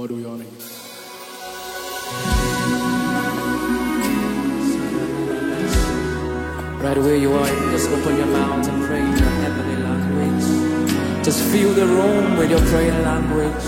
Lord, we honor you. Right where you are, just open your mouth and pray in your heavenly language. Just fill the room with your prayer language.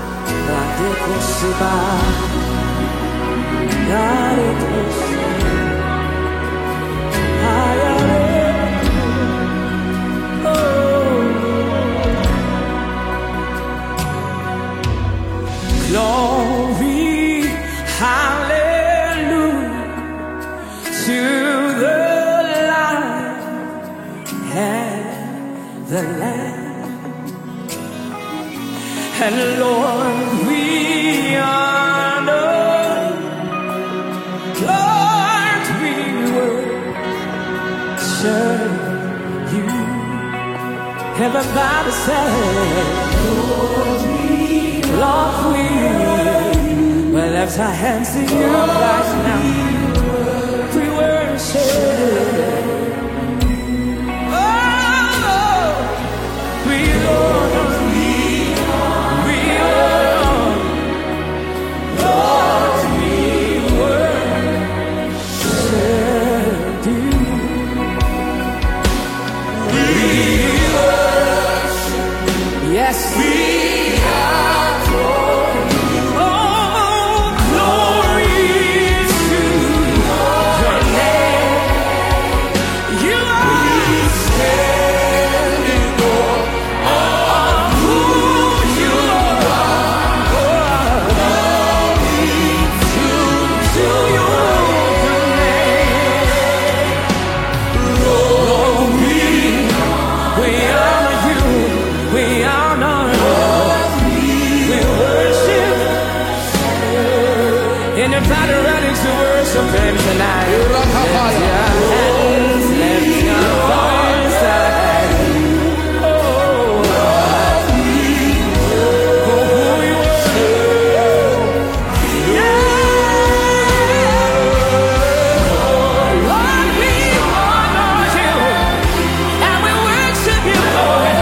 Glory, hallelujah, to the Lion and the Lamb. And Lord, we honor, Lord, we worship you. Everybody say, Lord, we lift our hands to you right now. We worship. Oh, we honor, we honor, Lord, we worship you. We worship. Yes, we. Anybody ready to worship him tonight? Lift your hands, lift your voice. Oh, who you worship? Yeah, Lord, we honor you and we worship you, Lord.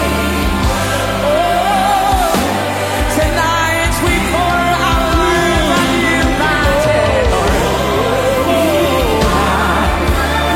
Oh, tonight we pour our lives on you.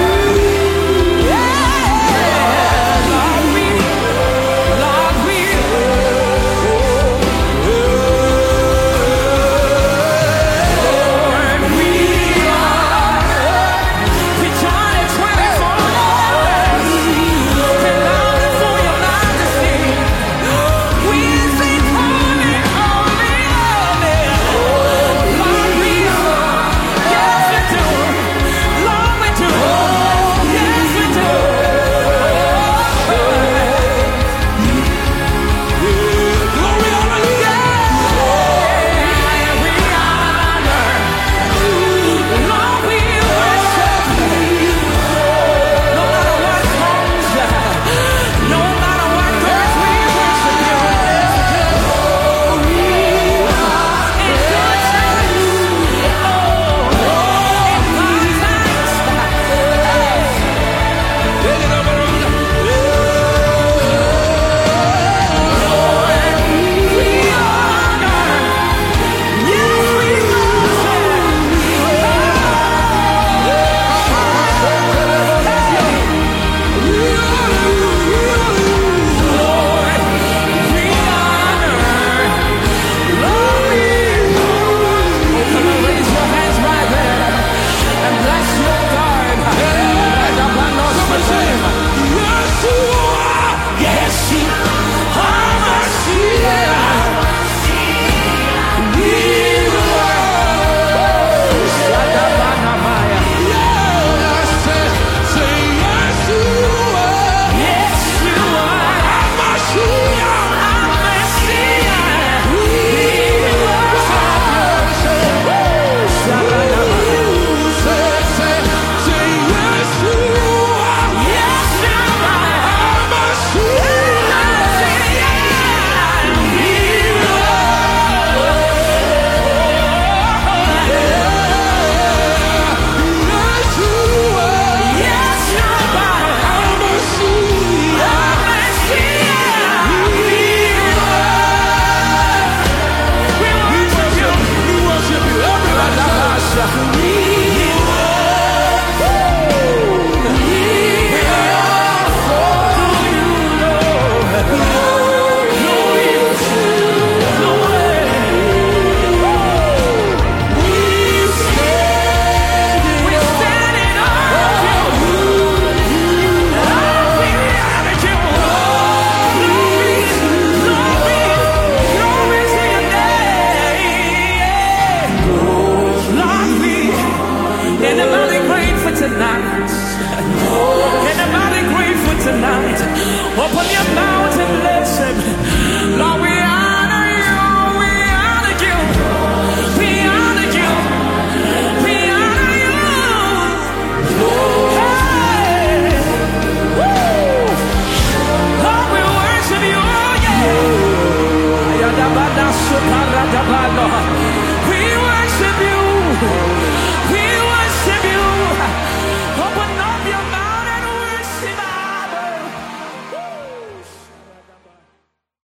Lord.